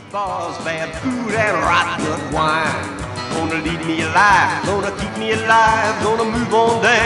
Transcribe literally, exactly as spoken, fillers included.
bars, bad food and rotten wine. Gonna leave me alive, gonna keep me alive, gonna move on down